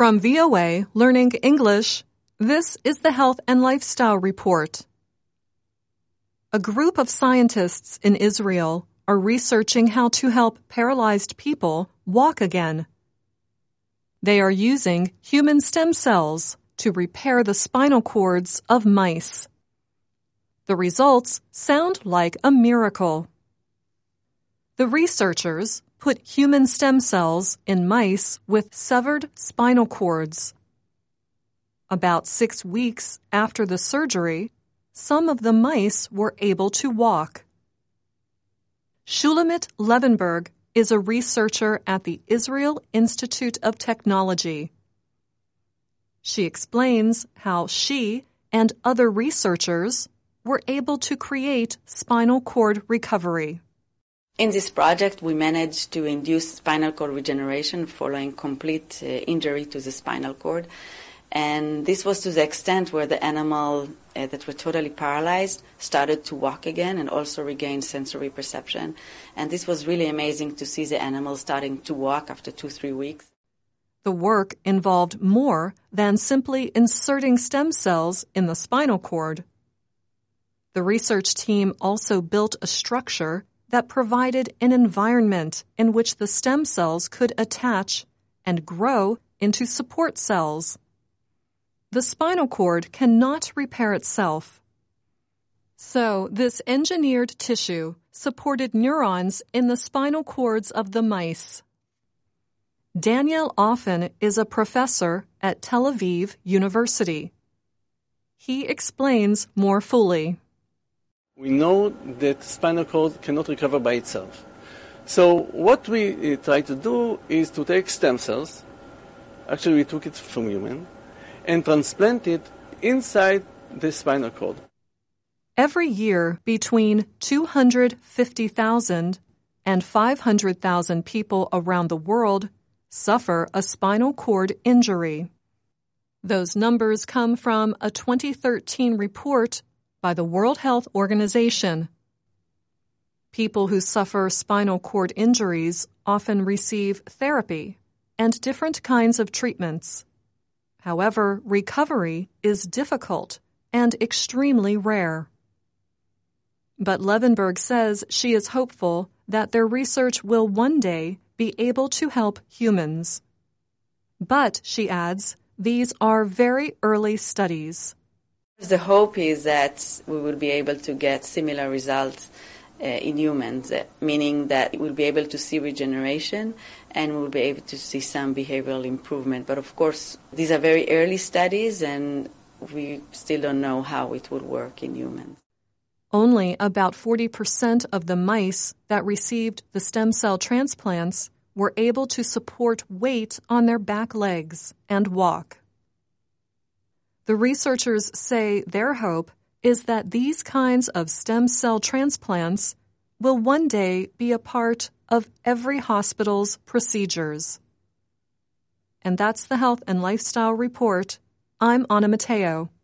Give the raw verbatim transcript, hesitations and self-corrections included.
From V O A Learning English, this is the Health and Lifestyle Report. A group of scientists in Israel are researching how to help paralyzed people walk again. They are using human stem cells to repair the spinal cords of mice. The results sound like a miracle. The researchers put human stem cells in mice with severed spinal cords. About six weeks after the surgery, some of the mice were able to walk. Shulamit Levenberg is a researcher at the Israel Institute of Technology. She explains how she and other researchers were able to create spinal cord recovery. In this project, we managed to induce spinal cord regeneration following complete uh, injury to the spinal cord. And this was to the extent where the animal uh, that were totally paralyzed started to walk again and also regain sensory perception. And this was really amazing to see the animal starting to walk after two, three weeks. The work involved more than simply inserting stem cells in the spinal cord. The research team also built a structure that provided an environment in which the stem cells could attach and grow into support cells. The spinal cord cannot repair itself. So, this engineered tissue supported neurons in the spinal cords of the mice. Daniel Offen is a professor at Tel Aviv University. He explains more fully. We know that spinal cord cannot recover by itself. So what we uh, try to do is to take stem cells, actually we took it from human, and transplant it inside the spinal cord. Every year, between two hundred fifty thousand and five hundred thousand people around the world suffer a spinal cord injury. Those numbers come from a twenty thirteen report by the World Health Organization. People who suffer spinal cord injuries often receive therapy and different kinds of treatments. However, recovery is difficult and extremely rare. But Levenberg says she is hopeful that their research will one day be able to help humans. But, she adds, these are very early studies. The hope is that we will be able to get similar results uh, in humans, uh, meaning that we'll be able to see regeneration and we'll be able to see some behavioral improvement. But of course, these are very early studies and we still don't know how it would work in humans. Only about forty percent of the mice that received the stem cell transplants were able to support weight on their back legs and walk. The researchers say their hope is that these kinds of stem cell transplants will one day be a part of every hospital's procedures. And that's the Health and Lifestyle Report. I'm Anna Matteo.